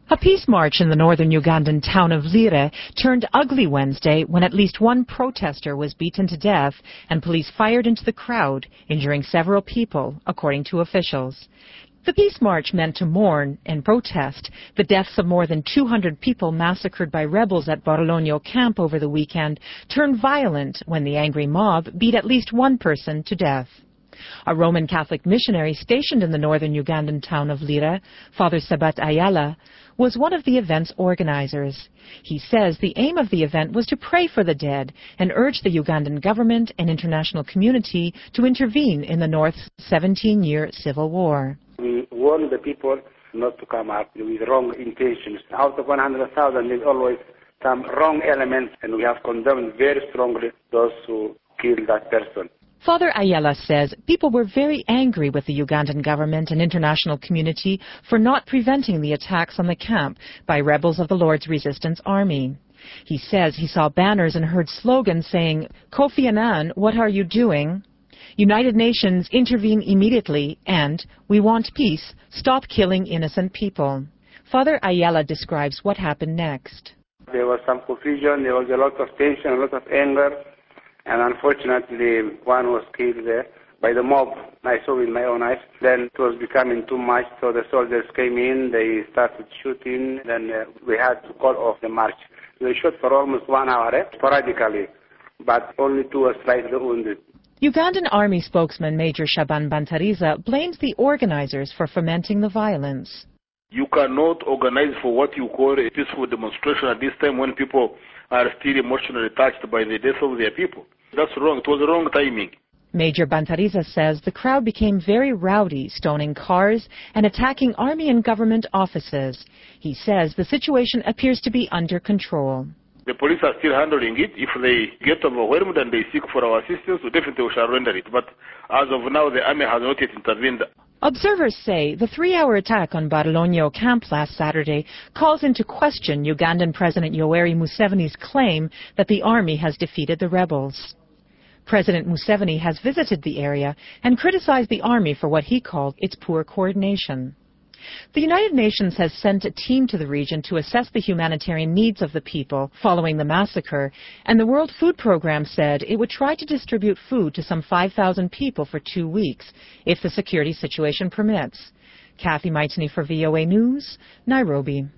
A peace march in the northern Ugandan town of Lire turned ugly Wednesday when at least one protester was beaten to death and police fired into the crowd, injuring several people, according to officials. The peace march meant to mourn and protest the deaths of more than 200 people massacred by rebels at Borolonyo camp over the weekend turned violent when the angry mob beat at least one person to death. A Roman Catholic missionary stationed in the northern Ugandan town of Lire, Father Sabat Ayala, was one of the event's organizers. He says the aim of the event was to pray for the dead and urge the Ugandan government and international community to intervene in the North's 17-year civil war. We warn the people not to come up with wrong intentions. Out of 100,000, there's always some wrong elements, and we have condemned very strongly those who killed that person. Father Ayala says people were very angry with the Ugandan government and international community for not preventing the attacks on the camp by rebels of the Lord's Resistance Army. He says he saw banners and heard slogans saying, "Kofi Annan, what are you doing?" "United Nations, intervene immediately," and "We want peace, stop killing innocent people." Father Ayala describes what happened next. There was some confusion, there was a lot of tension, a lot of anger. And unfortunately, one was killed there by the mob. I saw with my own eyes. Then it was becoming too much, so the soldiers came in, they started shooting, then we had to call off the march. They shot for almost 1 hour, sporadically, but only 2 were slightly wounded. Ugandan Army spokesman Major Shaban Bantariza blames the organizers for fomenting the violence. You cannot organize for what you call a peaceful demonstration at this time when people are still emotionally touched by the death of their people. That's wrong. It was wrong timing. Major Bantariza says the crowd became very rowdy, stoning cars and attacking army and government offices. He says the situation appears to be under control. The police are still handling it. If they get overwhelmed and they seek for our assistance, definitely we shall render it. But as of now, the army has not yet intervened. Observers say the 3-hour attack on Borolonyo camp last Saturday calls into question Ugandan President Yoweri Museveni's claim that the army has defeated the rebels. President Museveni has visited the area and criticized the army for what he called its poor coordination. The United Nations has sent a team to the region to assess the humanitarian needs of the people following the massacre, and the World Food Programme said it would try to distribute food to some 5,000 people for 2 weeks, if the security situation permits. Kathy Maitani for VOA News, Nairobi.